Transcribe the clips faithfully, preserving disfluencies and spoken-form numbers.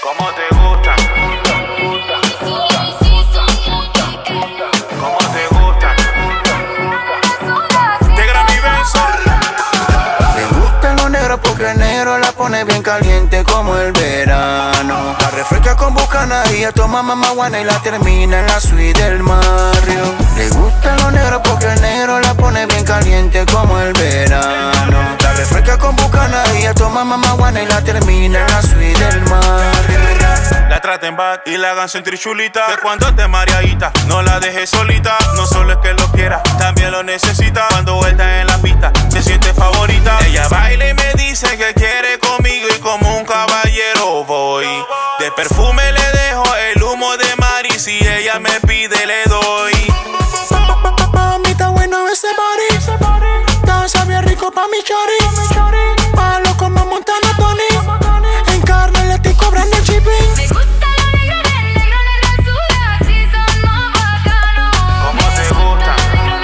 ¿Cómo te gusta? ¿Cómo te gusta? Te Grammy Benson. Le gustan los negros porque el negro la pone bien caliente como el verano. La refresca con bucana y ella toma mamaguana y la termina en la suite del barrio. Le gustan los negros porque el negro la pone bien caliente como el verano. La refresca con bucana y ella toma mamaguana y la termina en la suite del barrio. La traten bad y la hagan sentir chulita. Que cuando esté mareadita, no la dejes solita. No solo es que lo quiera, también lo necesita. Cuando vuelta en la pista, se siente favorita. Ella baila y me dice que quiere conmigo y como un caballero voy. De perfume le dejo el humo de mar y si ella me pide le doy. Mami, está bueno ese body. Danza bien rico pa' mi chori. Palo como Montana Tony. En carne le estoy cobrando el shipping. Me gusta la negra, bien negro, negra azul, así son más bacanos. ¿Cómo te gusta?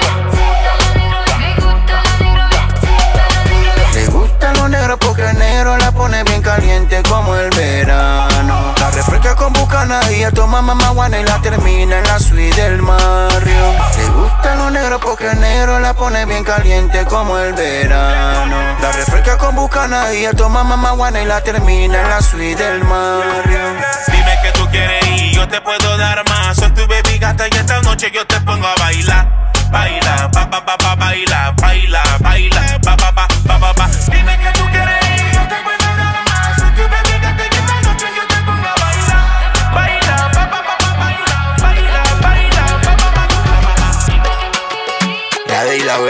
Me gusta la negra, me gusta la negra. Le gustan los negros porque el negro la pone bien caliente como el verano. La refresca con bucana y ella toma mamaguana y la termina en la suite del barrio. Le gustan los negros porque el negro la pone bien caliente como el verano. La refresca con bucana y ella toma mamaguana y la termina en la suite del barrio. Dime que tú quieres y yo te puedo dar más. Soy tu baby gata y esta noche yo te pongo a bailar. Baila, pa pa pa pa, baila, baila, baila, pa pa pa pa pa pa. Dime que tú quieres y yo te puedo dar más. Soy tu baby gata y esta noche yo te pongo a bailar. Baila, pa pa pa pa, baila, baila, baila, pa pa pa pa pa. La D y la B.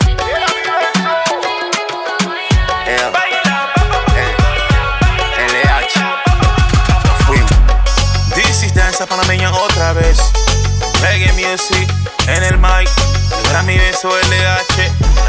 L. L H. Nos fuimos. This is danza panameña otra vez. Reggae music en el mic. Grammy Benson L H.